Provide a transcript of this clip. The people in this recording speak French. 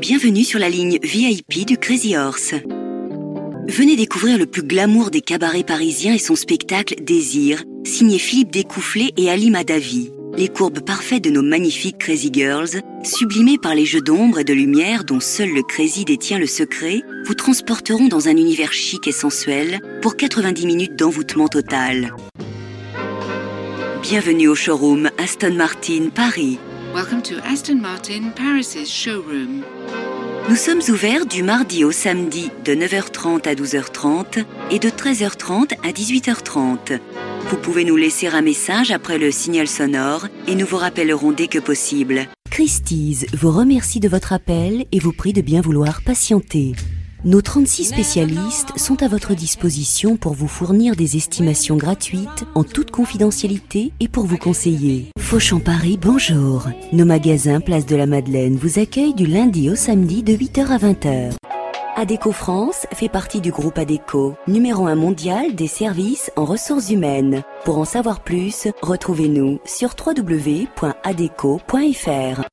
Bienvenue sur la ligne VIP du Crazy Horse. Venez découvrir le plus glamour des cabarets parisiens et son spectacle Désir, signé Philippe Descoufflés et Ali Madavi. Les courbes parfaites de nos magnifiques Crazy Girls, sublimées par les jeux d'ombre et de lumière dont seul le Crazy détient le secret, vous transporteront dans un univers chic et sensuel pour 90 minutes d'envoûtement total. Bienvenue au showroom Aston Martin Paris. Welcome to Aston Martin Paris' showroom. Nous sommes ouverts du mardi au samedi de 9h30 à 12h30 et de 13h30 à 18h30. Vous pouvez nous laisser un message après le signal sonore et nous vous rappellerons dès que possible. Christie's vous remercie de votre appel et vous prie de bien vouloir patienter. Nos 36 spécialistes sont à votre disposition pour vous fournir des estimations gratuites en toute confidentialité et pour vous conseiller. Fauchon Paris, bonjour. Nos magasins Place de la Madeleine vous accueillent du lundi au samedi de 8h à 20h. Adecco France fait partie du groupe Adecco, numéro 1 mondial des services en ressources humaines. Pour en savoir plus, retrouvez-nous sur www.adecco.fr.